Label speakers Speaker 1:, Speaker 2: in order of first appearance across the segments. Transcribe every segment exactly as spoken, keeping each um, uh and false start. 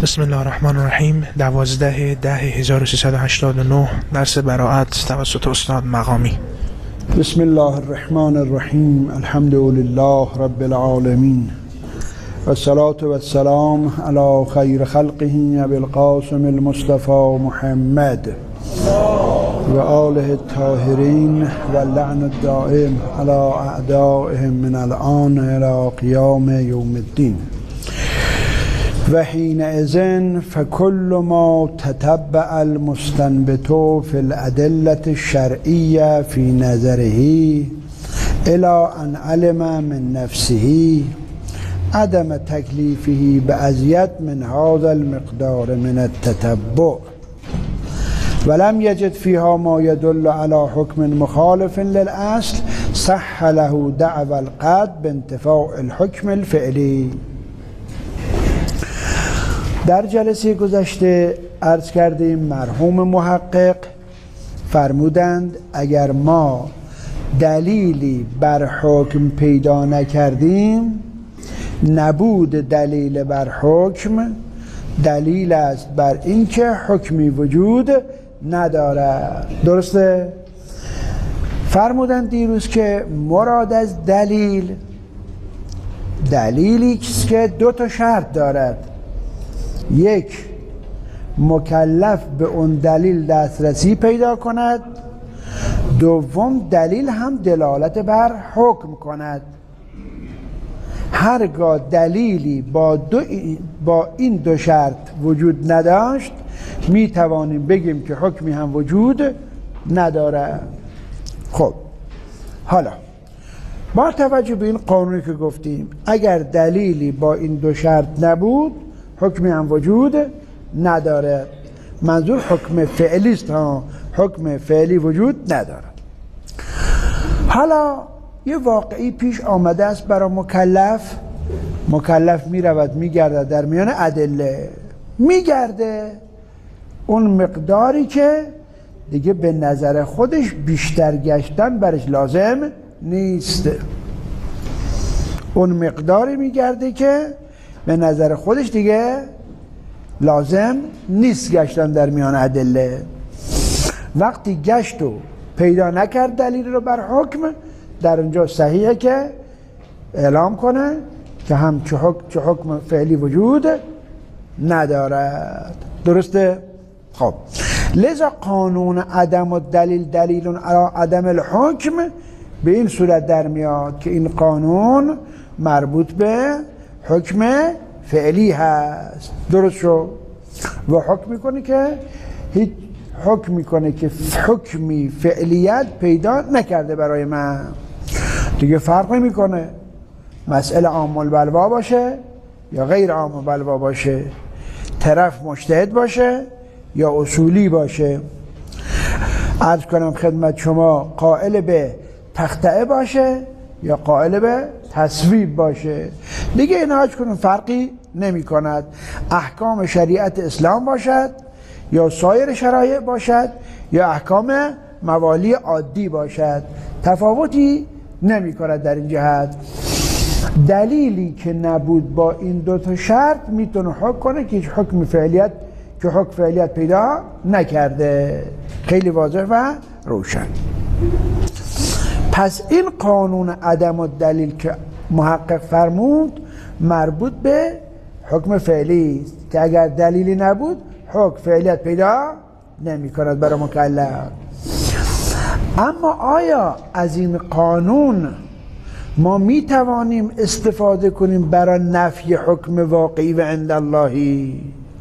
Speaker 1: بسم الله الرحمن الرحیم. دوازده ده هزار و سیصد و هشتاد و نه درس براءت توسط استاد مقامی.
Speaker 2: بسم الله الرحمن الرحیم. الحمد لله رب العالمین و الصلاة و السلام علی خیر خلقه ابی القاسم المصطفى محمد و آله الطاهرین و اللعن الدائم علی اعدائهم من الآن الی قیام یوم الدین. و حینئذ فکل ما تتبع المستنبط فی الأدلة الشرعیة فی نظره الی ان علم من نفسه عدم تکلیفه بأزید من هذا المقدار من التتبع ولم یجد فیها ما يدل على حکم مخالف للأصل صح له دعوى القطع بانتفاء الحکم الفعلی. در جلسه گذشته عرض کردیم مرحوم محقق فرمودند اگر ما دلیلی بر حکم پیدا نکردیم نبود دلیل بر حکم دلیل است بر اینکه حکمی وجود ندارد. درسته؟ فرمودند دیروز که مراد از دلیل دلیلی که دو تا شرط دارد. یک، مکلف به اون دلیل دسترسی پیدا کند. دوم، دلیل هم دلالت بر حکم کند. هرگاه دلیلی با, دو با این دو شرط وجود نداشت می توانیم بگیم که حکمی هم وجود نداره. خب حالا با توجه به این قانونی که گفتیم اگر دلیلی با این دو شرط نبود حکمی هم وجود نداره. منظور حکم فعلی است ها، حکم فعلی وجود نداره. حالا یه واقعی پیش آمده است برای مکلف. مکلف می رود می گردد در میان ادله، می گرده اون مقداری که دیگه به نظر خودش بیشتر گشتن برش لازم نیست. اون مقداری می گرده که به نظر خودش دیگه لازم نیست گشتن در میان ادله. وقتی گشت و پیدا نکرد دلیل رو بر حکم، در اونجا صحیحه که اعلام کنه که هم چه حکم, چه حکم فعلی وجود ندارد. درسته؟ خب لذا قانون عدم و دلیل دلیل علی عدم الحکم به این صورت در میاد که این قانون مربوط به حکم فعلی هست. درست شو؟ و حکم میکنه که هیچ حکم میکنه که حکمی فعلیت پیدا نکرده برای من. دیگه فرق نمیکنه مسئله عام البلوا باشه یا غیر عام البلوا باشه، طرف مجتهد باشه یا اصولی باشه. عرض کنم خدمت شما قائل به تخطئه باشه یا قائل به تصویب باشه، دیگه اینا هیچ کنون فرقی نمی کند. احکام شریعت اسلام باشد یا سایر شرایع باشد یا احکام موالی عادی باشد، تفاوتی نمی کند در این جهت. دلیلی که نبود با این دو تا شرط میتونه حکم کنه که هیچ حکم فعلیت که حکم فعلیت پیدا نکرده. خیلی واضح و روشن. پس این قانون عدم و دلیل که محقق فرمود مربوط به حکم فعلی است که اگر دلیلی نبود حکم فعلیت پیدا نمی کند برای مکلف. اما آیا از این قانون ما می توانیم استفاده کنیم برای نفی حکم واقعی و عند اللهی؟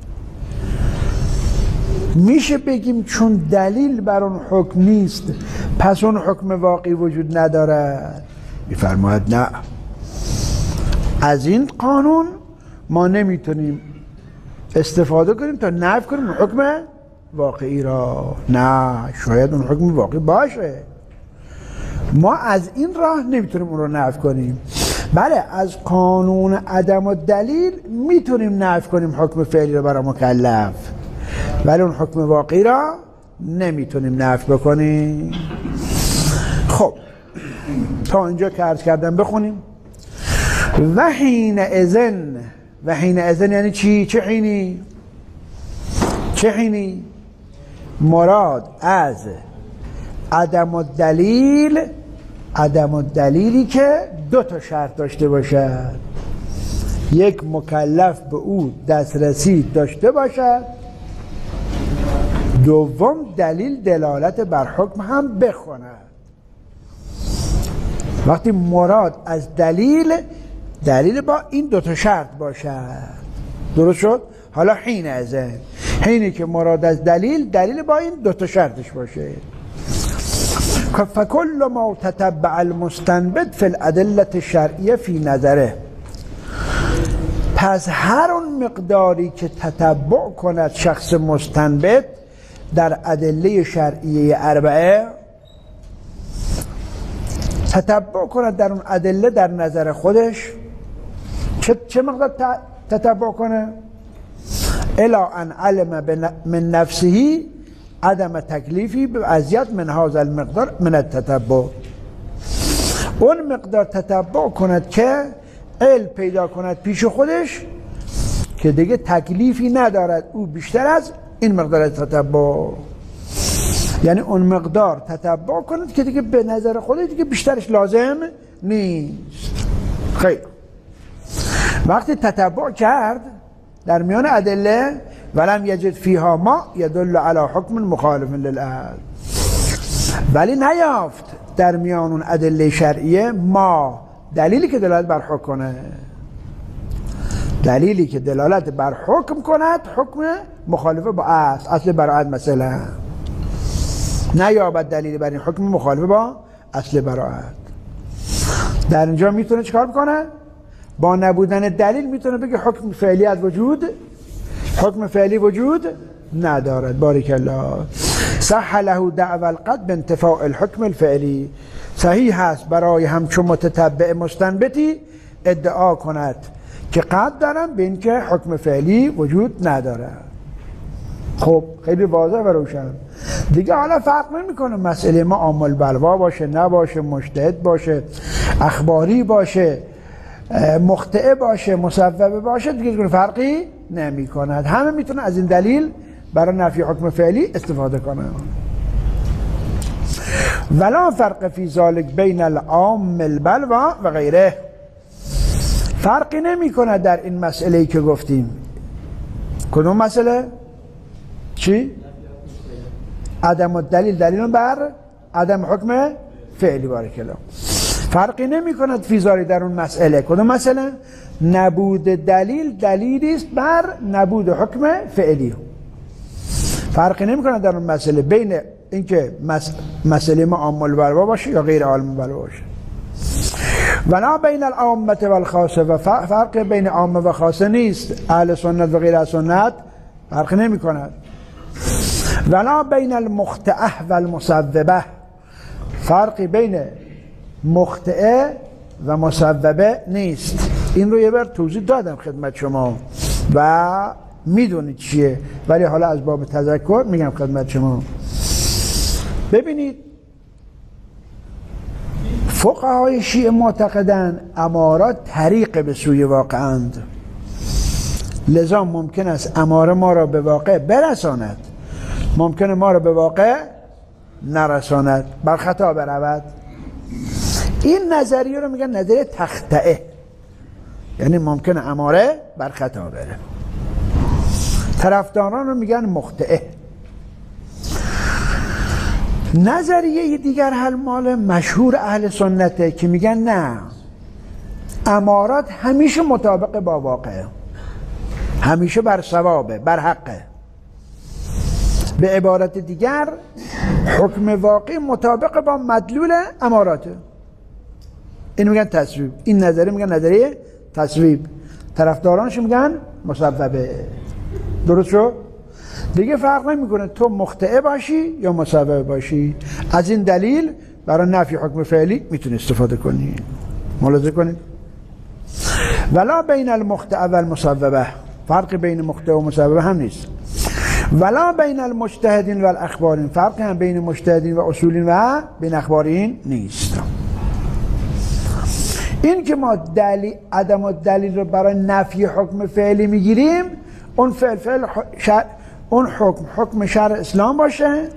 Speaker 2: میشه بگیم چون دلیل بر اون حکم نیست پس اون حکم واقعی وجود ندارد؟ میفرماید نه، از این قانون ما نمیتونیم استفاده کنیم تا نفی کنیم حکم واقعی را. نه، شاید اون حکم واقعی باشه، ما از این راه نمیتونیم اون رو نفی کنیم. بله، از قانون عدم و دلیل میتونیم نفی کنیم حکم فعلی را برای مکلف، ولی اون حکم واقعی را نمیتونیم نفی بکنیم. خب تا اینجا که عرض کردم بخونیم. و حین اذن و حین اذن یعنی چی؟ چه حینی؟ چه حینی؟ مراد از عدم الدلیل عدم الدلیلی که دو تا شرط داشته باشد. یک، مکلف به او دسترسی داشته باشد. دوم، دلیل دلالت بر حکم هم بخواند. وقتی مراد از دلیل دلیل با این دو تا شرط باشد. درست شد؟ حالا حین ازن حینی که مراد از دلیل دلیل با این دو تا شرطش باشه. فکل ما تتبع المستنبط فی الادله الشرعیه فی نظره، پس هر اون مقداری که تتبع کند شخص مستنبط در ادله شرعیه اربعه، تتبع کند در اون ادله در نظر خودش، چه, چه مقدار تتبع کنه؟ الا ان علم من نفسه عدم تکلیفی به ازیت من هذا المقدار من التتبع، اون مقدار تتبع کند که علم پیدا کند پیش خودش که دیگه تکلیفی ندارد او بیشتر از این مقدار تتبع، یعنی اون مقدار تتبع کند که دیگه به نظر خودش دیگه بیشترش لازم نیست. خیلی وقتی تتبع کرد در میان ادله ولم یجد فیها ما یدل علی حکم مخالف للعقل، ولی نیافت در میان اون ادله شرعیه ما دلیلی که دلالت بر حکم کنه، دلیلی که دلالت بر حکم کند حکم مخالف با اصل اصل براءت مثلا نیابد دلیلی بر این حکم مخالف با اصل براءت. در اینجا میتونه چیکار بکنه؟ با نبودن دلیل میتونه بگه حکم فعلی از وجود حکم فعلی وجود ندارد. بارک الله. صح له دعوى القطع بانتفاء الحكم الفعلی، صحیح هست برای همچون متتبع مستنبطی ادعا کند که قطع دارم به اینکه حکم فعلی وجود ندارد. خب خیلی واضح و روشن دیگه. حالا فرق نمیکنه مسئله ما عامل بلوا باشه نباشه، مجتهد باشه، اخباری باشه، مخطئه باشه، مصوبه باشه، دیگه فرقی نمی کند. همه میتونه از این دلیل برای نفی حکم فعلی استفاده کنه. ولا فرق فی ذلک بین العام البلوا و غیره، فرقی نمی کند در این مسئله که گفتیم. کدوم مسئله؟ چی؟ عدم الدلیل دلیل بر عدم حکم فعلی. بارک الله. فرقی نمی کند فی ذلک در اون مسئله. کدوم مسئله؟ نبود دلیل دلیلی است بر نبود حکم فعلی. فرقی نمی کند در اون مسئله بین اینکه مسئله ما عام البلوا باشه یا غیر عام البلوا باشه. ولا بین العامه و الخاصه، و فرق بین عامه و خاصه نیست. اهل سنت و غیر اهل سنت فرق نمی کند. ولا بین المخطئه و المصوبه، فرقی بین مخطئه و مصوبه نیست. این رو یه بار توضیح دادم خدمت شما و میدونید چیه، ولی حالا از باب تذکر میگم خدمت شما. ببینید فقهای شیعه معتقدن امارات طریق به سوی واقعند، لذا ممکن است اماره ما را به واقع برساند، ممکن ما را به واقع نرساند، بر خطا برود. این نظریه رو میگن نظریه تخطئه، یعنی ممکن اماره بر خطا بره. طرفداران رو میگن مخطئه. نظریه دیگر حل مال مشهور اهل سنته که میگن نه، امارات همیشه مطابق با واقعه، همیشه بر صوابه، بر حقه. به عبارت دیگر حکم واقعی مطابق با مدلول اماراته. این میگن تصویب. این نظریه میگن نظریه تصویب. طرفدارانش میگن مصوبه. درست شد؟ دیگه فرق نمیکنه تو مخطئه باشی یا مصوبه باشی. از این دلیل برای نفی حکم فعلی میتونی استفاده کنی. ملاحظه کنید. ولا بین المخطئه و المصوبه، فرق بین مخطئه و مصوبه هم نیست. ولا بین المجتهدین و الاخبارین، فرق هم بین مجتهدین و اصولین و بین اخبارین نیست. این که ما دلیل عدم الدلیل رو برای نفی حکم فعلی میگیریم، اون فعل فعل اون حکم حکم شرع اسلام باشه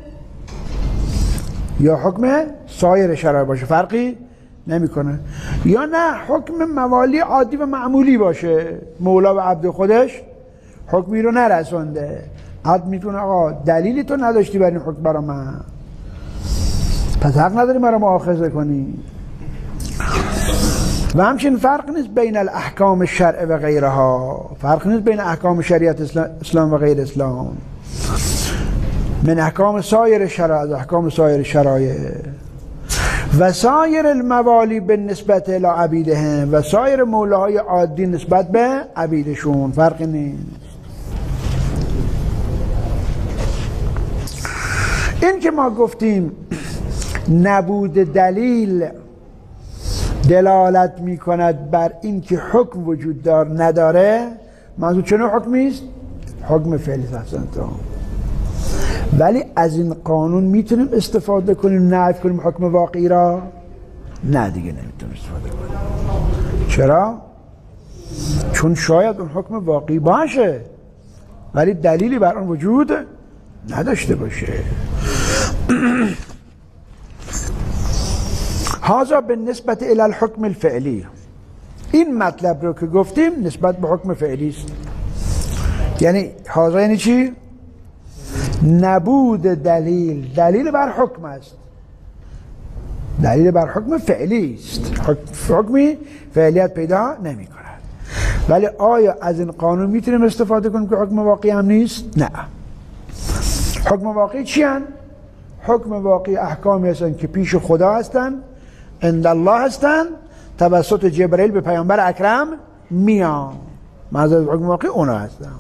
Speaker 2: یا حکم سایر شرع باشه فرقی نمیکنه، یا نه حکم موالی عادی و معمولی باشه، مولا و عبد خودش حکمی رو نرسونده، عبد میتونه آقا دلیلی تو نداشتی برای این حکم برا من، پس حق نداری مرا مؤاخذه کنی. و همچنین فرق نیست بین الاحکام شرع و غیرها، فرق نیست بین احکام شریعت اسلام و غیر اسلام، من احکام سایر شرایع، احکام سایر شرایع و سایر الموالی به نسبت الى عبیدهم، و سایر مولاهای عادی نسبت به عبیدشون فرق نیست. این که ما گفتیم نبود دلیل دلالت می کند بر این که حکم وجود دار نداره، منظور چه نوع حکمی است؟ حکم فعلی هستن. ولی از این قانون میتونیم استفاده کنیم نفی کنیم حکم واقعی را؟ نه دیگه نمیتونیم استفاده کنیم. چرا؟ چون شاید اون حکم واقعی باشه ولی دلیلی بر اون وجود نداشته باشه. هذا به نسبت الی الحکم الفعلی، این مطلب رو که گفتیم نسبت به حکم فعلی است. یعنی هذا یعنی چی؟ نبود دلیل، دلیل بر حکم است، دلیل بر حکم فعلی است، حکمی فعلیت پیدا نمی کند. ولی آیا از این قانون میتونیم استفاده کنیم که حکم واقعی هم نیست؟ نه. حکم واقعی چی هن؟ حکم واقعی احکامی هستن که پیش خدا هستن، عند الله هستن، توسط جبرئیل به پیامبر اکرم میان، معذرت حکم واقعی اونا هستن.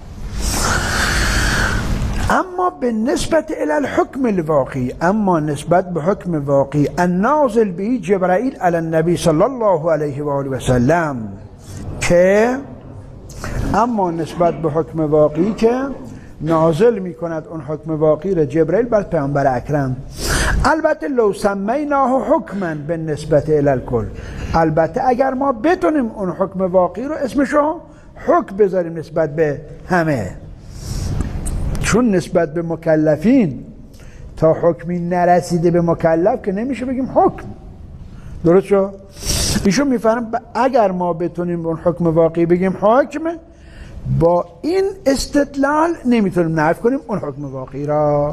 Speaker 2: اما به نسبت الی الحکم الواقعی، اما نسبت به حکم واقعی النازل به جبرئیل علی النبی صلی الله علیه و آله و سلم، که اما نسبت به حکم واقعی که نازل می کند اون حکم واقعی را جبرئیل بر پیامبر اکرم. البته لو سمیناه حکما به نسبت الی الکل، البته اگر ما بتونیم اون حکم واقعی رو اسمشو حکم بذاریم نسبت به همه، چون نسبت به مکلفین تا حکمی نرسیده به مکلف که نمیشه بگیم حکم. درست شو؟ ایشون میفرم اگر ما بتونیم اون حکم واقعی بگیم حکم، با این استدلال نمیتونیم نفی کنیم اون حکم واقعی را.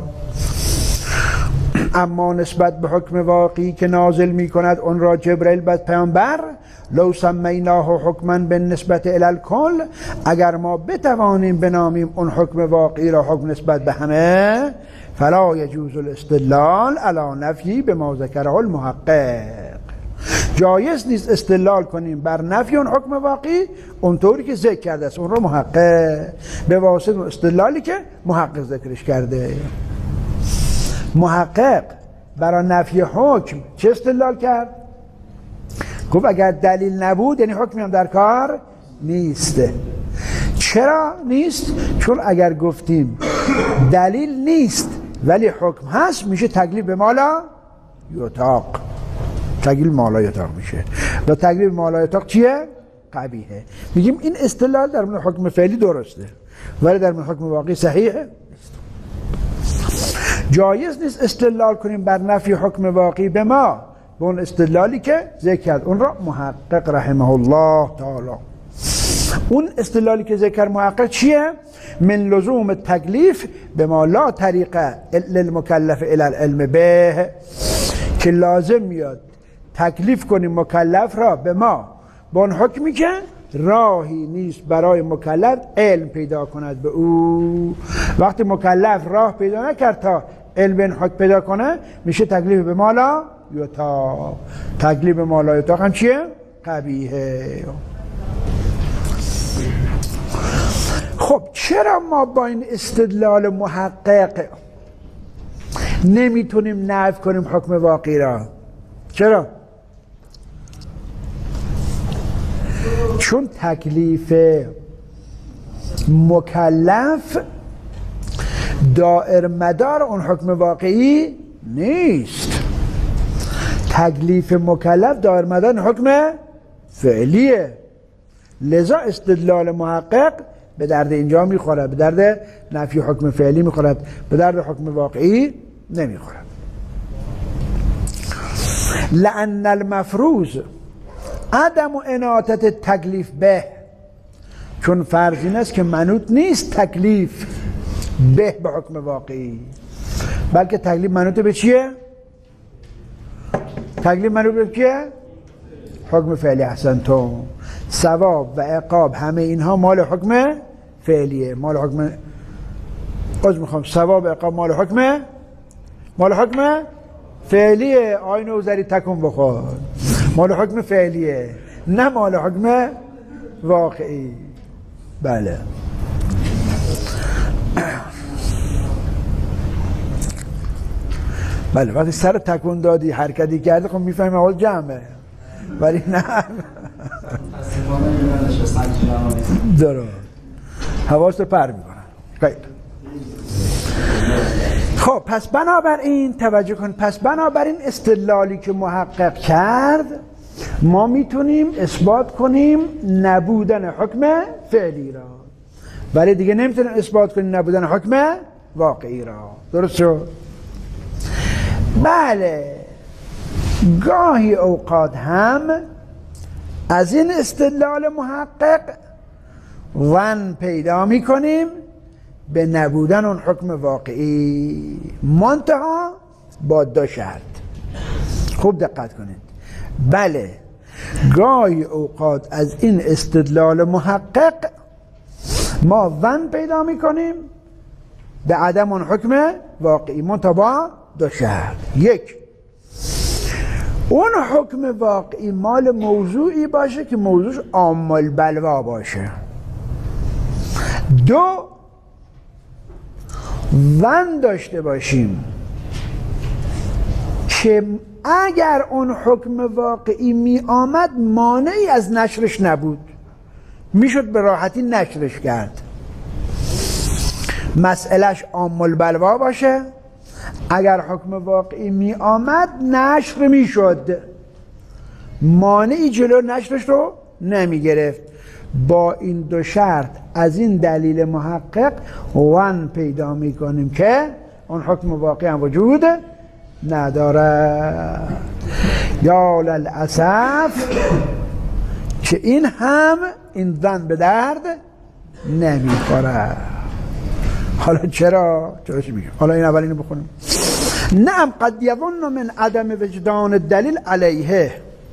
Speaker 2: اما نسبت به حکم واقعی که نازل میکند اون را جبرئیل بر پیامبر، لو سمیناه حکما به نسبت الی الکل، اگر ما بتوانیم بنامیم اون حکم واقعی را حکم نسبت به همه، فلا یجوز الاستدلال علی نفی بما ذکره المحقق، جایز نیست استدلال کنیم بر نفی اون حکم واقعی اونطوری که ذکر کرده است اون رو محقق، به واسطه استدلالی که محقق ذکرش کرده. محقق برای نفی حکم چه استدلال کرد؟ گفت اگر دلیل نبود یعنی حکمی هم در کار نیست. چرا نیست؟ چون اگر گفتیم دلیل نیست ولی حکم هست میشه تکلیف به مالا یطاق، تکلیف مالا یطاق میشه. و تکلیف مالا یطاق چیه؟ قبیحه. میگیم این استدلال در مورد حکم فعلی درسته ولی در مورد حکم واقعی صحیحه. جایز نیست استدلال کنیم بر نفی حکم واقعی به ما به اون استدلالی که ذکر کرد اون را محقق رحمه الله تعالی. اون استدلالی که ذکر محقق چیه؟ من لزوم تکلیف به ما لا طریقه للمکلف الی العلم به، که لازم میاد تکلیف کنیم مکلف را به ما با اون حکمی که راهی نیست برای مکلف علم پیدا کند به او. وقتی مکلف راه پیدا نکرد تا علم این حکم پیدا کنه میشه تکلیف به مالا یطاق. تکلیف به مالا یطاق هم چیه؟ قبیحه. خب چرا ما با این استدلال محقق نمیتونیم نفی کنیم حکم واقعی را؟ چرا؟ چون تکلیف مکلف دائر مدار اون حکم واقعی نیست. تکلیف مکلف دائر مدار حکم فعلیه. لذا استدلال محقق به درد اینجا میخورد، به درد نفی حکم فعلی میخورد، به درد حکم واقعی نمیخورد. لأن المفروض عدم اناطت تکلیف به، چون فرض این است که منوط نیست تکلیف به به حکم واقعی، بلکه تکلیف منوط به چیه؟ تکلیف منوط به چیه؟ حکم فعلی. احسنتم. ثواب و عقاب همه اینها مال حکم فعلیه، مال حکم از میخوام ثواب و عقاب مال حکم مال حکم فعلیه. آی نوذری تکون بخور، مال حکم فعلیه نه مال حکم واقعی. بله بله وقتی سر تکون دادی حرکتی کردی خب میفهمی اول جمعه، ولی نه درست حواست رو پر میکنن. خیلی خب پس بنابراین توجه کن، پس بنابراین استدلالی که محقق کرد ما میتونیم اثبات کنیم نبودن حکم فعلی را، ولی دیگه نمیتونیم اثبات کنیم نبودن حکم واقعی را. درست شد؟ بله گاهی اوقات هم از این استدلال محقق ون پیدا میکنیم به نبودن اون حکم واقعی، منتها با دو شرط. خوب دقت کنید. بله گاهی اوقات از این استدلال محقق ما ون پیدا میکنیم به عدم اون حکم واقعی، منتها با دو شرط. یک، اون حکم واقعی مال موضوعی باشه که موضوعش عام البلوا باشه. دو، ون داشته باشیم که اگر اون حکم واقعی می آمد مانعی از نشرش نبود، میشد به راحتی نشرش کرد. مسئلهش عام البلوا باشه، اگر حکم واقعی می آمد نشر می شد، مانعی جلو نشرش رو نمی گرفت. با این دو شرط از این دلیل محقق ون پیدا می کنیم که اون حکم واقعی هم وجود نداره. یا للاسف که این هم این ون به درد نمی خوره. حالا چرا؟ چرا چی میگه؟ حالا این اولینو بخونیم. نعم قد یظن من عدم وجدان دلیل علیه،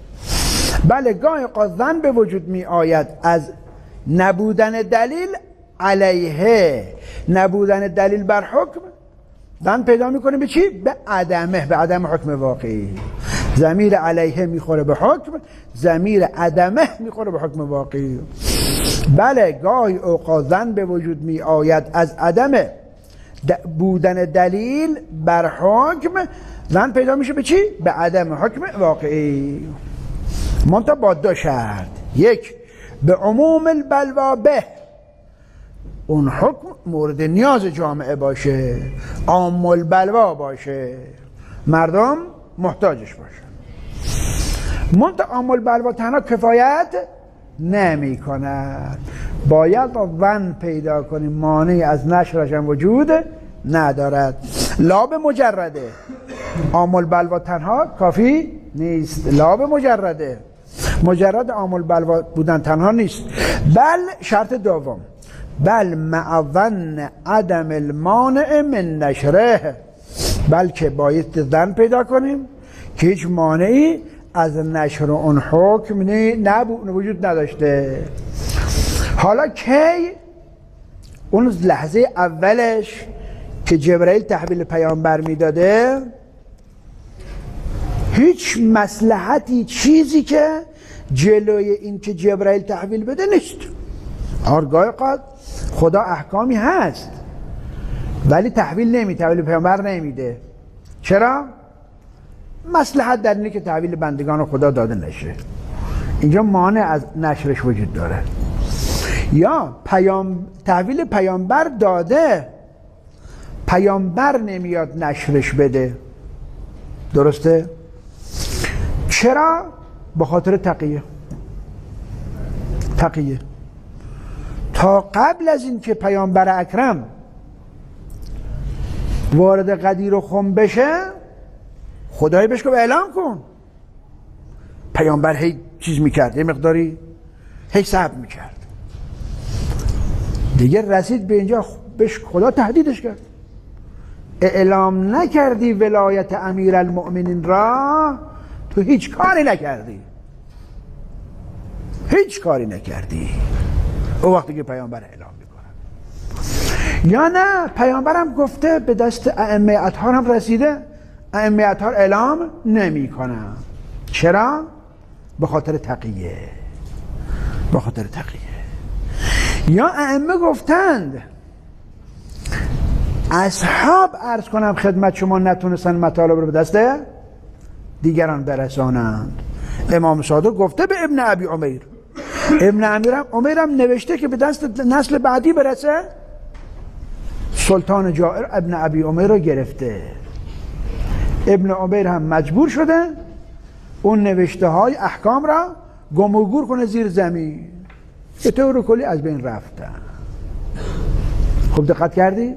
Speaker 2: بله گاهی ظن به وجود می آید از نبودن دلیل علیه، نبودن دلیل بر حکم ظن پیدا میکنه به چی؟ به عدمه، به عدم حکم واقعی. ضمیر علیه میخوره به حکم، ضمیر عدمه میخوره به حکم واقعی. بله گاهی اوقات ظن به وجود می آید از عدم بودن دلیل بر حکم ظن پیدا میشه به چی؟ به عدم حکم واقعی، منتها با دو شرط. یک، به عموم البلوا به، اون حکم مورد نیاز جامعه باشه، عام البلوا باشه، مردم محتاجش باشه. منتها عام البلوا تنها کفایت نمی کند، باید ون پیدا کنیم مانعی از نشرش هم وجود ندارد. لا به مجرده، عام البلوا تنها کافی نیست، لا به مجرده، مجرد عام البلوا بودن تنها نیست. بل شرط دوم، بل مع ظن عدم المانع من نشره، بلکه باید ظن پیدا کنیم که هیچ مانعی از نشر اون حکم نبود، وجود نداشته. حالا کی؟ اون لحظه اولش که جبرائیل تحویل پیامبر میداده هیچ مصلحتی چیزی که جلوی این که جبرائیل تحویل بده نیست. آرگاه قد خدا احکامی هست ولی تحویل نمی تحویل پیامبر نمیده. چرا؟ مصلحت در اینه که تحویل بندگان خدا داده نشه، اینجا مانع از نشرش وجود داره. یا پیام تحویل پیامبر داده، پیامبر نمیاد نشرش بده. درسته؟ چرا؟ به خاطر تقیه. تقیه تا قبل از این که پیامبر اکرم وارد غدیر و خم بشه خدای بهش گفت اعلام کن. پیامبر هی چیز میکرد، یه مقداری هی صبر میکرد، دیگه رسید به اینجا بهش خدا تهدیدش کرد، اعلام نکردی ولایت امیر المؤمنین را، تو هیچ کاری نکردی، هیچ کاری نکردی. او وقتی که پیامبر اعلام میکنه، یا نه پیامبرم گفته به دست ائمه اطهار هم رسیده، ائمه اطهار اعلام نمی کنن. چرا؟ به خاطر تقیه، به خاطر تقیه. یا ائمه گفتند اصحاب عرض کنم خدمت شما نتونستن مطالب رو به دست دیگران برسانند. امام صادق گفته به ابن ابی عمیر، ابن امیرم عمیرم نوشته که به دست نسل بعدی برسه. سلطان جائر ابن ابی عمیر رو گرفته، ابن عمیر هم مجبور شده اون نوشته های احکام را گم و گور کنه زیر زمین، به طور کلی از بین رفتن. خب دقت کردی؟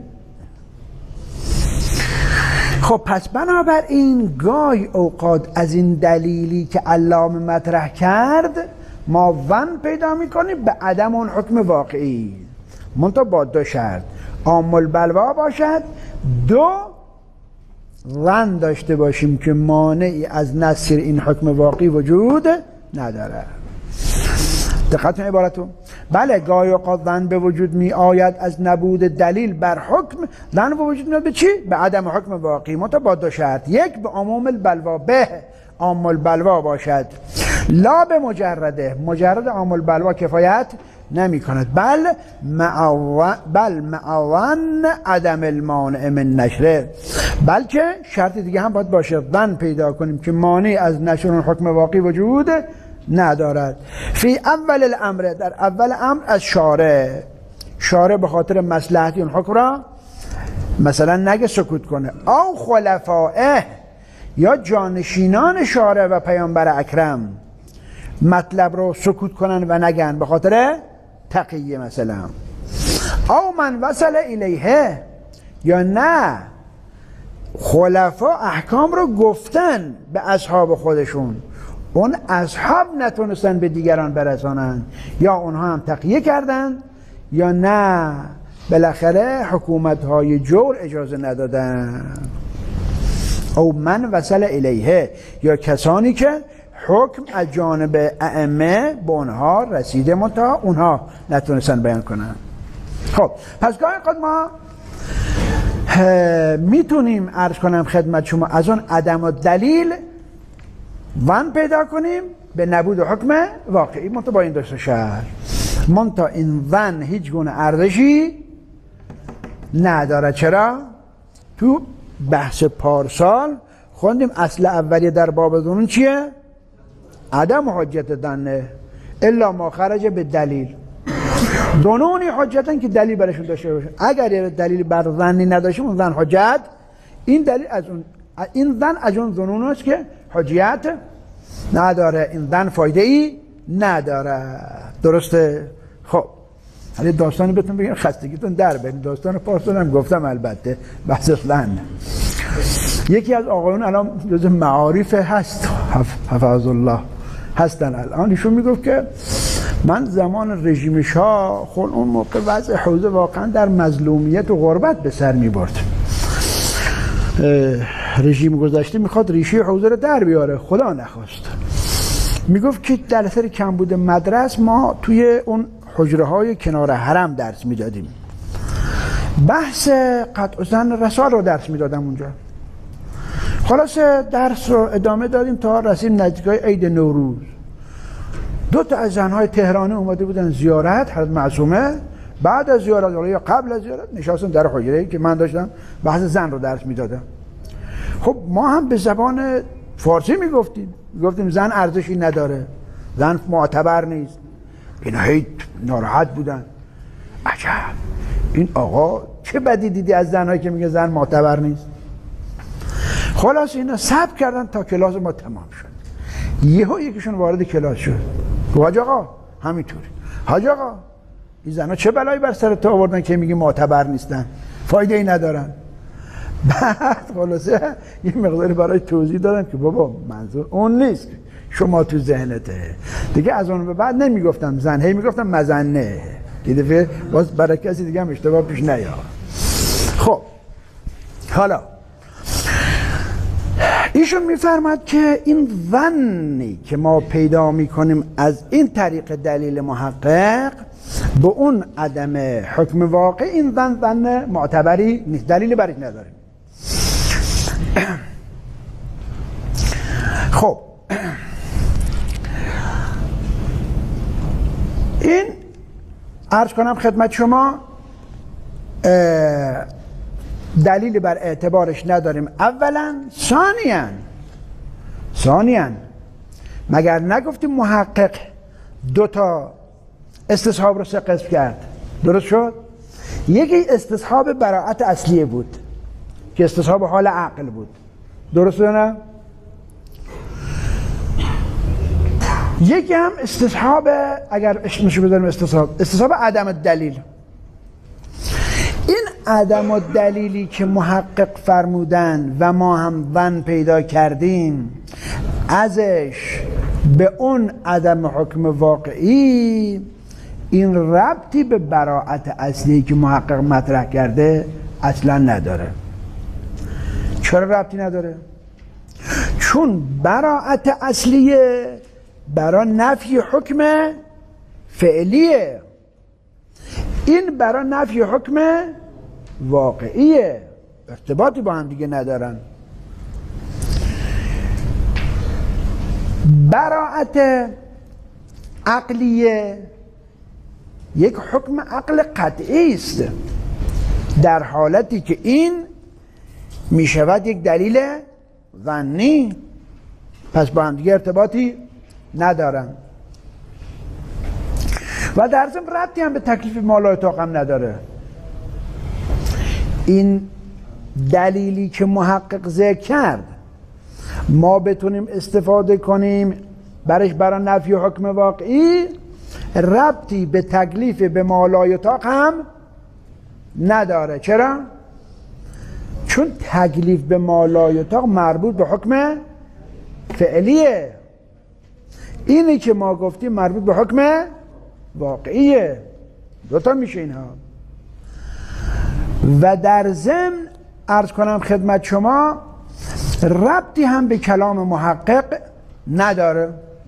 Speaker 2: خب پس بنابراین گاهی اوقات از این دلیلی که علامه مطرح کرد ما ون پیدا میکنیم به عدم اون حکم واقعی، منتها با دو شرط: عام البلوا باشد، دو ون داشته باشیم که مانعی از نصر این حکم واقعی وجود نداره. دقت کنید عبارتو. بله گاهی اوقات ون به وجود می آید از نبود دلیل بر حکم، ون به وجود میاد به چی؟ به عدم حکم واقعی، منتها با دو شرط: یک به عموم البلوا، به عام البلوا باشد، لا به مجرده، مجرد عام البلوا کفایت نمی کند، بل معون بل معون عدم المانع من نشره، بلکه شرط دیگه هم باید باشه، ون پیدا کنیم که مانع از نشر حکم واقعی وجود ندارد. فی اول الامر، در اول امر از شارع، شارع به خاطر مصلحت اون حکم را مثلا نگه سکوت کنه، او خلفائه، یا جانشینان شارع و پیامبر اکرم مطلب رو سکوت کنن و نگن به خاطر تقیه مثلا، او من وصل الیه، یا نه خلفا احکام رو گفتن به اصحاب خودشون، اون اصحاب نتونستن به دیگران برسانن، یا اونها هم تقیه کردن، یا نه بالاخره حکومت های جور اجازه ندادن. او من وصل الیه، یا کسانی که حکم از جانب ائمه به اونها رسیده منتها اونها نتونستن بیان کنن. خب پس گاهی اوقات ما میتونیم عرض کنم خدمت شما از اون عدم و دلیل ون پیدا کنیم به نبود حکم واقعی، منتها با این داشته شهر، منتها این ون هیچ گونه ارزشی نداره. چرا؟ تو بحث پارسال خوندیم اصل اولیه در باب ظنون چیه؟ عدم حجت دنه الا ما خرج به دلیل. ظنونی حجتن که دلیل برشون داشته باشه، اگر یه دلیل بر ظنی نداشته اون ظن حجت، این دلیل از اون، این ظن از اون ظنون است که حجیت نداره، این ظن فایده ای نداره. درسته؟ خب حالا داستانی بهتون بگم خستگیتون در برین، داستان پارسال هم گفتم البته بحث ظن. یکی از آقایون الان جز معارف هست، حفظ الله هستن الان، ایشون میگفت که من زمان رژیم شاه خون اون موقع وضع حوزه واقعا در مظلومیت و غربت به سر میبرد، رژیم گذشته میخواد ریشه حوزه رو در بیاره، خدا نخواست. میگفت که در اثر کمبود مدرس ما توی اون حجره های کنار حرم درس میدادیم، بحث قطع زن رسال رو درس میدادم اونجا. خلاص درس رو ادامه دادیم تا رسیم نزدیکای عید نوروز. دو تا از زنهای تهرانی اومده بودن زیارت حضرت معصومه، بعد از زیارت یا قبل از زیارت نشستن در حجره‌ای که من داشتم بحث زن رو درس میدادم. خب ما هم به زبان فارسی میگفتیم، میگفتیم زن ارزشی نداره، زن معتبر نیست. اینا هی ناراحت بودن. عجب این آقا چه بدی دیدی از زنهایی که میگه زن معتبر نیست. خلاص اینا صبر کردن تا کلاس ما تمام شد. یهو یکیشون وارد کلاس شد، حاج آقا همینطوری، حاج آقا این زنها چه بلایی بر سر تو آوردن که میگی معتبر نیستن، فایده ای ندارن. بعد خلاصه یه مقداری برای توضیح دادم که بابا منظور اون نیست، شما تو ذهنته دیگه. از اون به بعد نمیگفتم زن، هی میگفتم مزنه، یه دفعه باز برای کسی دیگه هم اشتباه پیش نیاد. خب حالا ایشون میفرماد که این ظنی که ما پیدا میکنیم از این طریق دلیل محقق به اون عدم حکم واقع، این ظن ظن معتبری نیست، دلیلی برش نداریم. خب این عرض کنم خدمت شما دلیلی بر اعتبارش نداریم اولا. ثانیاً ثانیاً مگر نگفتیم محقق دو تا استصحاب رو سه قسم کرد، درست شد؟ یکی استصحاب براءت اصلیه بود که استصحاب حال عقل بود، درست نه؟ یکی هم استصحاب، اگر اسمشو بذاریم استصحاب استصحاب عدم دلیل. این عدم الدلیلی که محقق فرمودن و ما هم ظن پیدا کردیم ازش به اون عدم حکم واقعی، این ربطی به براءت اصلی که محقق مطرح کرده اصلا نداره. چرا ربطی نداره؟ چون براءت اصلیه برای نفی حکم فعلیه، این برای نفی حکم واقعیه، ارتباطی با هم دیگه ندارن. براءت عقلیه یک حکم عقل قطعی است، در حالتی که این می شود یک دلیل ظنی، پس با هم دیگه ارتباطی ندارن و در ضمن ربطی هم به تکلیف مالای طاق هم نداره. این دلیلی که محقق ذکر کرد ما بتونیم استفاده کنیم برش برای نفی حکم واقعی، ربطی به تکلیف به مالای طاق هم نداره. چرا؟ چون تکلیف به مالای طاق مربوط به حکم فعلیه، اینی که ما گفتیم مربوط به حکم واقعیه. دوتا میشه اینها. و در ضمن عرض کنم خدمت شما ربطی هم به کلام محقق نداره.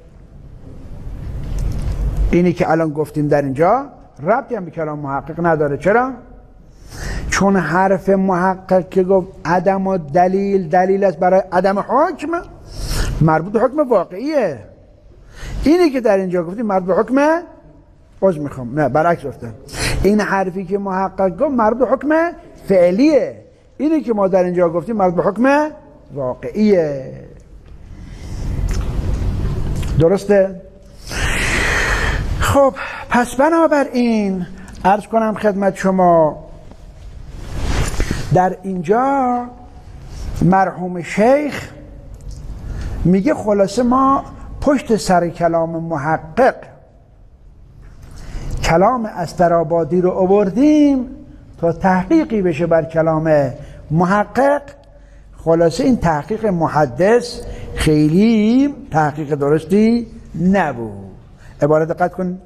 Speaker 2: اینی که الان گفتیم در اینجا ربطی هم به کلام محقق نداره. چرا؟ چون حرف محقق که گفت عدم و دلیل دلیل است برای عدم حکم، مربوط به حکم واقعیه. اینی که در اینجا گفتیم مربوط به حکم، باز میخوام نه برعکس گفتم، این حرفی که محقق گفت مربوط به حکم فعلیه، اینی که ما در اینجا گفتیم مربوط به حکم واقعیه. درسته؟ خب پس بنابراین عرض کنم خدمت شما در اینجا مرحوم شیخ میگه خلاصه ما پشت سر کلام محقق کلام استرابادی رو آوردیم تا تحقیقی بشه بر کلام محقق. خلاصه این تحقیق محدث خیلی تحقیق درستی نبود. عبارت دقت کن.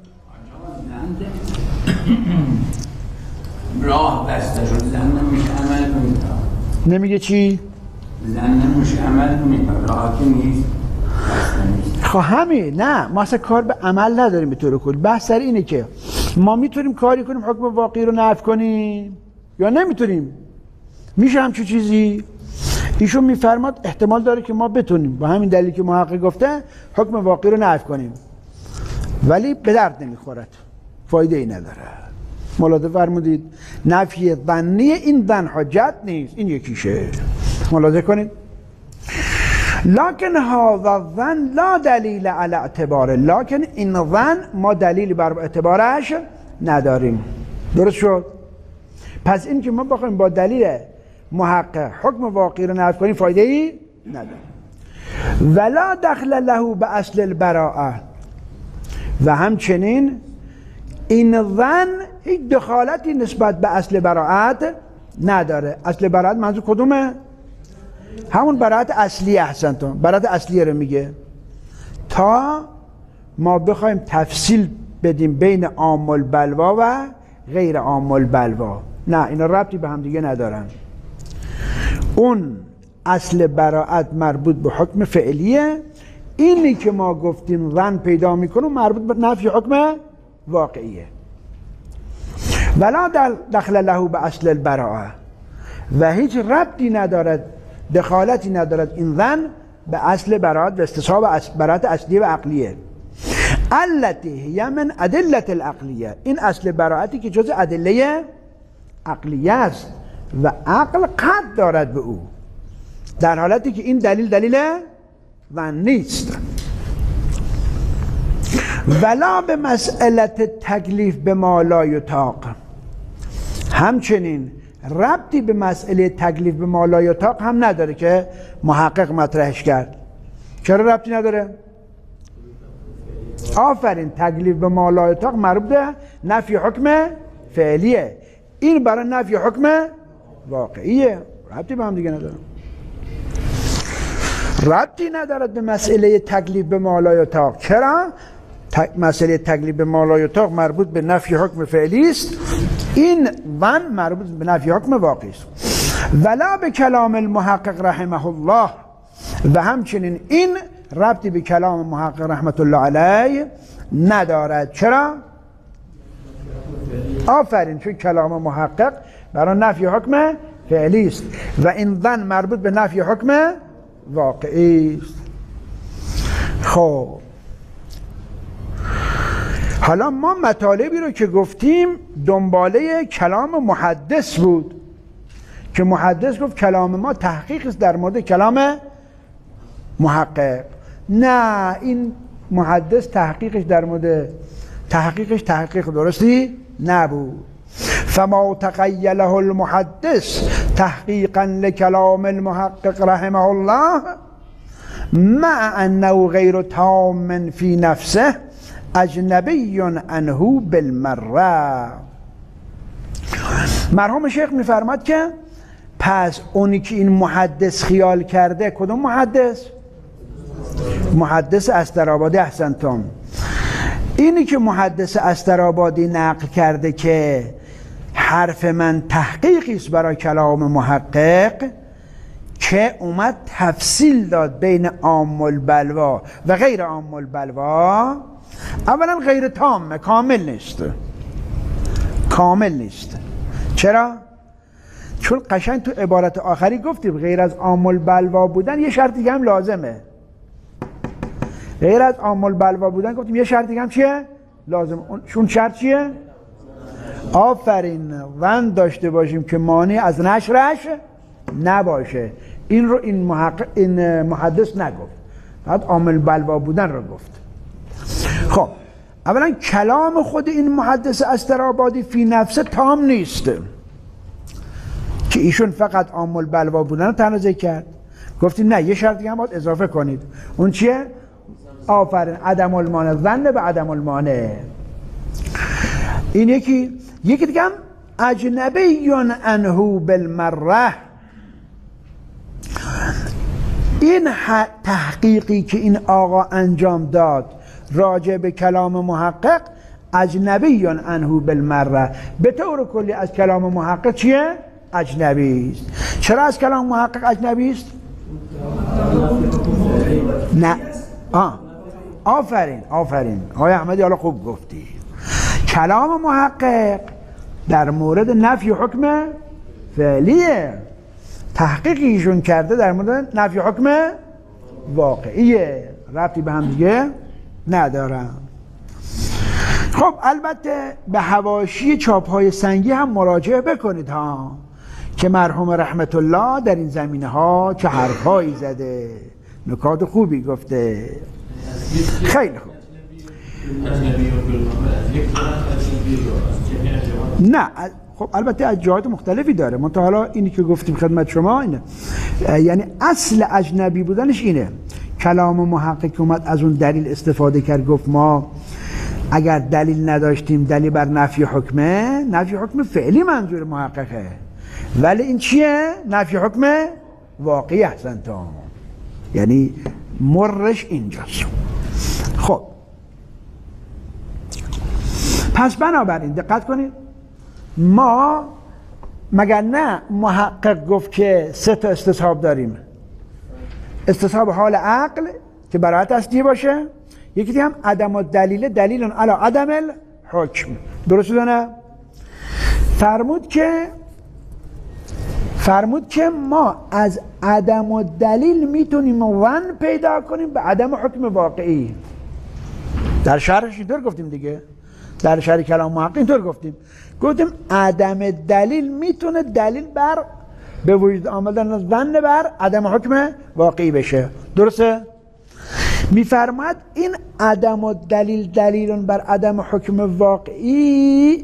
Speaker 3: راه بسته شد، زن نمیشه عمل نمیکنه.
Speaker 2: نمیگه چی؟
Speaker 3: زن نمیشه عمل نمیکنه، راه که نیست بسته نیست.
Speaker 2: خب همین، نه ما اصلا کار به عمل نداریم به طور کل. بحث سر اینه که ما میتونیم کاری کنیم حکم واقعی رو نفی کنیم یا نمیتونیم. میشه همچون چیزی؟ ایشون میفرماد احتمال داره که ما بتونیم با همین دلیلی که محقق گفته حکم واقعی رو نفی کنیم، ولی به درد نمیخورد، فایده ای نداره. ملاحظه فرمودید نفی ظنی این ظن حجت نیست، این یکیشه. ملاحظه کنید لکن هذا الظن لا دلیل علی اعتباره، لکن این ظن ما دلیلی بر اعتبارش نداریم. درست شد؟ پس این که ما بخوایم با دلیل محقق حکم واقعی رو نفی کنیم فایده ای نداره. ولا دخل له به اصل البراءه، و همچنین این ظن هیچ دخالتی نسبت به اصل براعت نداره. اصل براعت منظور کدومه؟ همون براعت اصلی. احسنتون، براعت اصلی رو میگه. تا ما بخوایم تفصیل بدیم بین عام البلوا و غیر عام البلوا، نه، اینا ربطی به هم دیگه ندارن. اون اصل براعت مربوط به حکم فعلیه، اینی که ما گفتیم ظن پیدا میکنه مربوط به نفی حکم واقعیه. ولا دخل له به اصل البراءه، و هیچ ربطی ندارد، دخالتی ندارد این ظن به اصل براعت و استصحاب براعت اصلی و عقلیه. التي هي من ادله العقلیه، این اصل براعتی که جز ادله عقلیه است و عقل قد دارد به او، در حالتی که این دلیل دلیل ظن نیست. ولا به مسئله تکلیف به ما لا یطاق، همچنین ربطی به مسئله تکلیف به ما لا یطاق هم نداره که محقق مطرحش کرد. چرا ربطی نداره؟ آفرین، تکلیف به ما لا یطاق مربوط به نفی حکم فعلیه، این برای نفی حکم واقعیه، ربطی به هم دیگه نداره. ربطی ندارد به مسئله تکلیف به ما لا یطاق. چرا؟ مسئله تکلیف به ما لا یطاق مربوط به نفی حکم فعلی است، این ظن مربوط به نفی حکم واقعی است. ولا به کلام المحقق رحمه الله، و همچنین این ربطی به کلام محقق رحمت الله علیه ندارد. چرا؟ آفرین، چون کلام محقق برای نفی حکم فعلی است و این ظن مربوط به نفی حکم واقعی است. خب حالا ما مطالبی رو که گفتیم دنباله کلام محدث بود که محدث گفت کلام ما تحقیق است در مورد کلام محقق. نه، این محدث تحقیقش در مورد تحقیقش تحقیق درستی نبود. فما تقیله المحدث تحقیقا لکلام المحقق رحمه الله مع انه غیر تام فی نفسه اجنبی عنه بالمره. مرحوم شیخ میفرماد که پس اونی که این محدث خیال کرده، کدوم محدث؟ محدث استرآبادی. احسنتم، اینی که محدث استرآبادی نقل کرده که حرف من تحقیقی است برای کلام محقق، که اومد تفصیل داد بین عام البلوا و غیر عام البلوا، اولا غیر تامه، کامل نیست، کامل نیست. چرا؟ چون قشنگ تو عبارت آخری گفتیم غیر از عام البلوا بودن یه شرط دیگه هم لازمه. غیر از عام البلوا بودن گفتیم یه شرط دیگه هم چیه؟ لازمه. اون شرط چیه؟ آفرین، ظن داشته باشیم که مانع از نشرش نباشه. این رو این محقق این محدث نگفت، فقط عام البلوا بودن رو گفت. خب اولا کلام خود این محدث استرآبادی فی نفسه تام نیست که ایشون فقط عام البلوا بودن رو تنها ذکر کرد. گفتیم نه، یه شرط دیگه هم باید اضافه کنید. اون چیه؟ آفرین، عدم المانع، ظن به عدم المانع. این یکی یکی دیگه هم اجنبی عنه بالمره. این تحقیقی که این آقا انجام داد راجع به کلام محقق اجنبی عنه بالمره، به طور کلی از کلام محقق چیه؟ اجنبی است. چرا از کلام محقق اجنبی است؟ نه، آه آفرین آفرین آقای احمدی، حالا خوب گفتی. کلام محقق در مورد نفی حکم فعلیه، تحقیقی ایشون کرده در مورد نفی حکم واقعیه، ربطی به هم دیگه ندارن. خب البته به حواشی چاپ‌های سنگی هم مراجعه بکنید ها، که مرحوم رحمت الله در این زمینه ها چه حرف‌هایی زده، نکات خوبی گفته. خیلی خوب. نه خب البته از جهات مختلفی داره، منتها حالا اینی که گفتیم خدمت شما اینه، یعنی اصل اجنبی بودنش اینه. کلام محقق اومد از اون دلیل استفاده کرد، گفت ما اگر دلیل نداشتیم دلیل بر نفی حکمه، نفی حکم فعلی منظور محققه، ولی این چیه؟ نفی حکم واقعی. احسن تا یعنی مرش اینجاست. خب پس بنابراین دقت کنید، ما مگر نه محقق گفت که سه تا استصحاب داریم، استصحاب حال عقل که براعت اصلی باشه، یکی دیگه هم عدم الدلیل دلیل علی عدم الحکم. درست شده نه؟ فرمود که فرمود که ما از عدم الدلیل میتونیم ون پیدا کنیم به عدم حکم واقعی. در شرحش اینطور گفتیم دیگه، در شرح کلام محقق اینطور گفتیم، گفتیم عدم دلیل میتونه دلیل بر به وجود آمدن ظن بر عدم حکم واقعی بشه. درسته؟ میفرماد این عدم الدلیل دلیل بر عدم حکم واقعی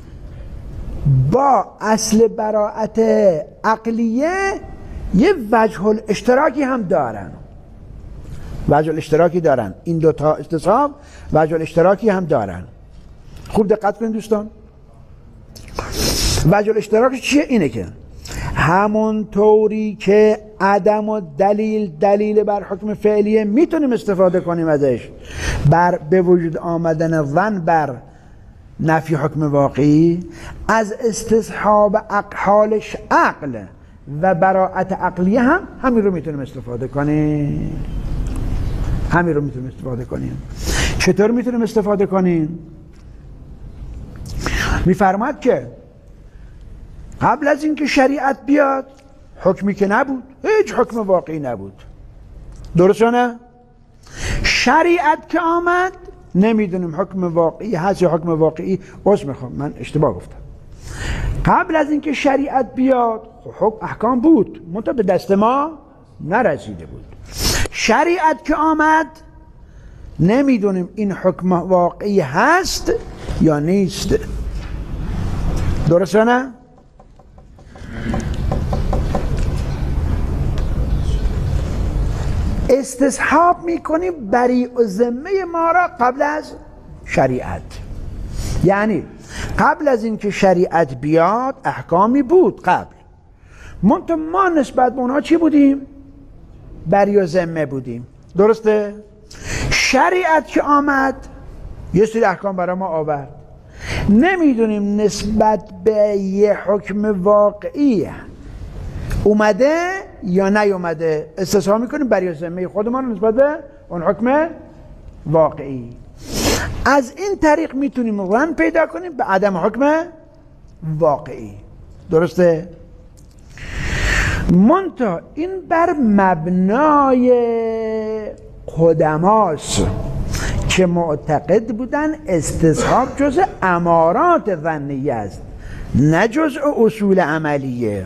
Speaker 2: با اصل براعت عقلیه یه وجه الاشتراکی هم دارن. وجه الاشتراکی دارن این دوتا استصحاب، وجه الاشتراکی هم دارن. خوب دقت کنید دوستان، وجه الاشتراک چیه؟ اینه که همون طوری که عدم و دلیل دلیل بر حکم فعلیه میتونیم استفاده کنیم ازش بر به وجود آمدن ظن بر نفی حکم واقعی، از استصحاب حالش عقل و براعت عقلیه هم همین رو میتونیم استفاده کنیم. همین رو میتونیم استفاده کنیم. چطور میتونیم استفاده کنیم؟ میفرماد که قبل از اینکه شریعت بیاد حکمی که نبود، هیچ حکم واقعی نبود. درسته نه؟ شریعت که آمد نمیدونیم حکم واقعی هست یا حکم واقعی. عذر میخوام من اشتباه گفتم. قبل از اینکه شریعت بیاد حکم احکام بود، منتها به دست ما نرسیده بود. شریعت که آمد نمیدونیم این حکم واقعی هست یا نیست. درسته نه؟ استصحاب میکنیم بری و ذمه ما را قبل از شریعت. یعنی قبل از اینکه شریعت بیاد احکامی بود قبل، منتها ما نسبت به اونها چی بودیم؟ بری و ذمه بودیم. درسته؟ شریعت که آمد یه سری احکام برای ما آورد، نمیدونیم نسبت به یه حکم واقعی اومده یا نیومده. استصحاب میکنیم بری ذمه خودمان رو نسبت به اون حکم واقعی. از این طریق میتونیم ظن پیدا کنیم به عدم حکم واقعی. درسته؟ منتها این بر مبنای قدماست که معتقد بودن استصحاب جزء امارات ظنیه است، نه جزء اصول عملیه.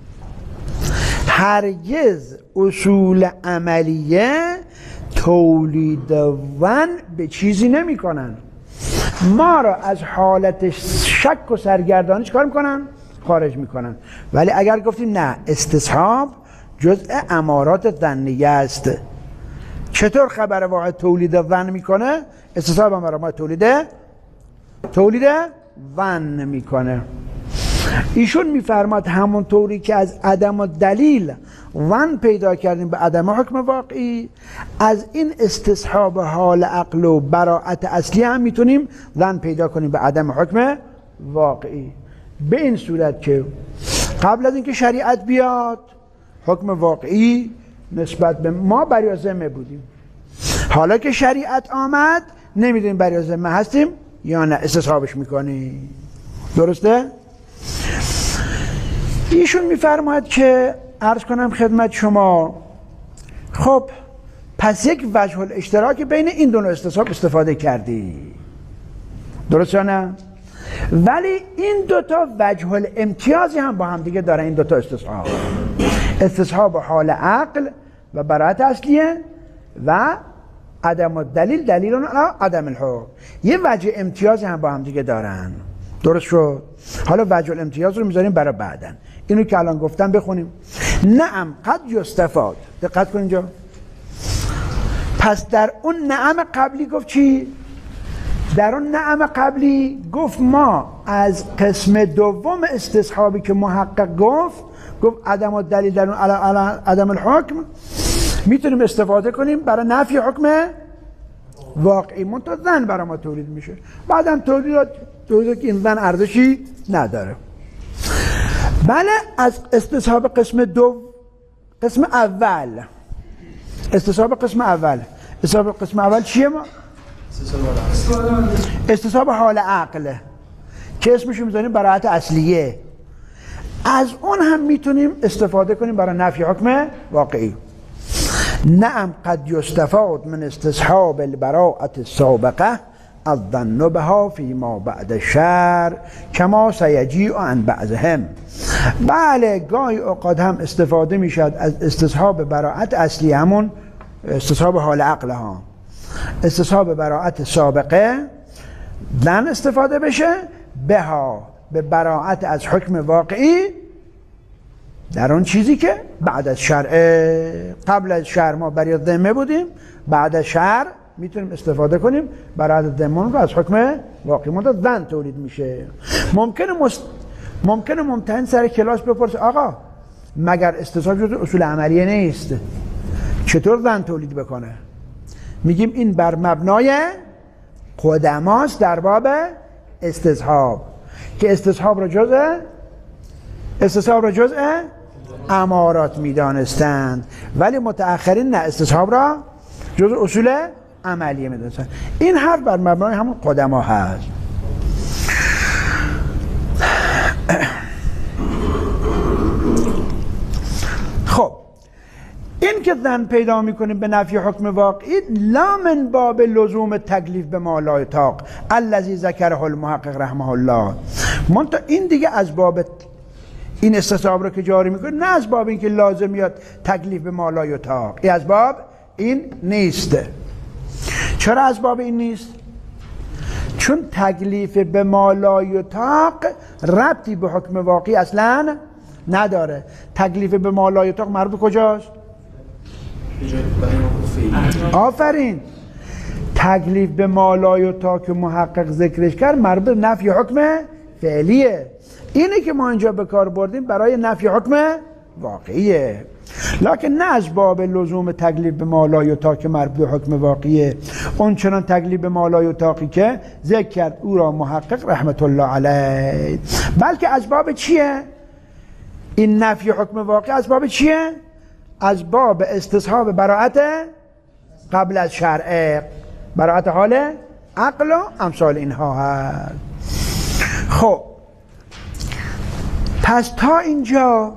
Speaker 2: هرگز اصول عملیه تولید ظن به چیزی نمی کنن. ما را از حالت شک و سرگردانی چکار میکنن؟ خارج میکنن. ولی اگر گفتیم نه استصحاب جزء امارات ظنیه است، چطور خبر واحد تولید ظن میکنه؟ استصحاب هم برای ما تولید تولید ظن میکنه. ایشون میفرماد همونطوری که از عدم و دلیل ظن پیدا کردیم به عدم حکم واقعی، از این استصحاب حال عقل و براعت اصلی هم میتونیم ظن پیدا کنیم به عدم حکم واقعی. به این صورت که قبل از اینکه شریعت بیاد حکم واقعی نسبت به ما بری ذمه بودیم، حالا که شریعت آمد نمیدونیم بری ذمه هستیم یا نه، استصحابش میکنیم. درسته؟ ایشون میفرماید که عرض کنم خدمت شما، خب پس یک وجه الاشتراک بین این دو نوع استصحاب استفاده کردی، درست یا نه؟ ولی این دوتا وجه الامتیازی هم با هم دیگه دارن. این دوتا استصحاب، استصحاب حال عقل و براعت اصلیه و عدم الدلیل دلیل علی عدم الحکم، یه وجه امتیازی هم با هم دیگه دارن. درست شد؟ حالا وجه الامتیاز رو میذاریم برای بعدن. اینو که الان گفتم بخونیم. نعم قد یستفاد. دقت کن اینجا. پس در اون نعم قبلی گفت چی؟ در اون نعم قبلی گفت ما از قسم دوم استصحابی که محقق گفت گفت عدم الدلیل در اون علی عدم الحکم میتونیم استفاده کنیم برای نفی حکم واقعی، منتها ظن برای ما تولید میشه. بعدم تولید تولید که این ظن ارزشی نداره. بله از استصحاب قسم دو قسم اول استصحاب قسم اول استصحاب قسم اول چیه ما؟ استصحاب حال عقل که اسمشو میذاریم براعت اصلیه. از اون هم میتونیم استفاده کنیم برای نفی حکم واقعی. نعم قد یستفاد من استصحاب البراءة السابقه الظن بها فيما بعد الشرع کما سیجیء عن بعضهم. بله گاهی اوقات هم استفاده میشد از استصحاب براءت اصلی، همون استصحاب حال عقل ها، استصحاب براءت سابقه ظن استفاده بشه بها به براءت از حکم واقعی در اون چیزی که بعد از شرع. قبل از شرع ما برای ذمه بودیم، بعد از شرع میتونیم استفاده کنیم برای ذمه رو از حکم واقعی مدت ظن تولید میشه. ممکنه مست... ممکنه ممتحن سر کلاس بپرسه آقا مگر استصحاب جزء اصول عملیه نیست، چطور ظن تولید بکنه؟ میگیم این بر مبنای قدماست در باب استصحاب که استصحاب را جزء استصحاب را جزء امارات میدانستند، ولی متأخرین نه، استصحاب را جزء اصول عملیه میدانستند. این حرف بر مبنای همون قدما هست. خب این که ظن پیدا میکنیم به نفی حکم واقعی لا من باب لزوم تکلیف به ما لا یطاق الذی ذکره المحقق رحمه الله، منتها این دیگه از باب این استصحاب رو که جاری میکنه نه از باب این که لازم میاد تکلیف به ما لا یطاق، این از باب این نیست. چرا از باب این نیست؟ چون تکلیف به ما لا یطاق ربطی به حکم واقعی اصلا نداره. تکلیف به ما لا یطاق مربوط کجاست؟ آفرین. تکلیف به ما لا یطاق که محقق ذکرش کرد مربوط به نفی حکم فعلیه. اینه که ما اینجا به کار بردیم برای نفی حکم واقعیه، لکن نه از باب لزوم تکلیف به ما لا یطاق که مربوط به حکم واقعیه. اون چنان تکلیف به ما لا یطاقی که ذکر کرد او را محقق رحمت الله علیه، بلکه از باب چیه؟ این نفی حکم واقعی از باب چیه؟ از باب استصحاب براءت قبل از شرع، براءت حال عقل و امثال اینها هست. خب پس تا اینجا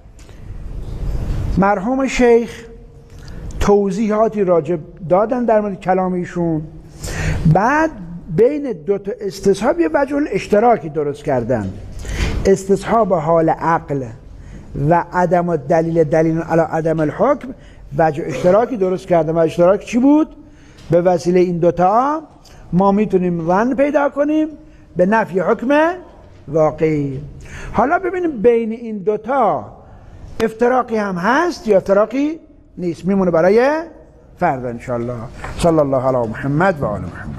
Speaker 2: مرحوم شیخ توضیحاتی راجع دادن در مورد کلام ایشون، بعد بین دو تا استصحاب یه وجه اشتراکی درست کردن، استصحاب حال عقل و عدم الدلیل دلیل علی عدم الحکم وجه اشتراکی درست کردن. و اشتراک چی بود؟ به وسیله این دوتا ما میتونیم ظن پیدا کنیم به نفی حکم واقعی. حالا ببینیم بین این دوتا افتراقی هم هست یا افتراقی نیست، میمونه برای فردا انشاءالله. صلی الله علی محمد و آل محمد.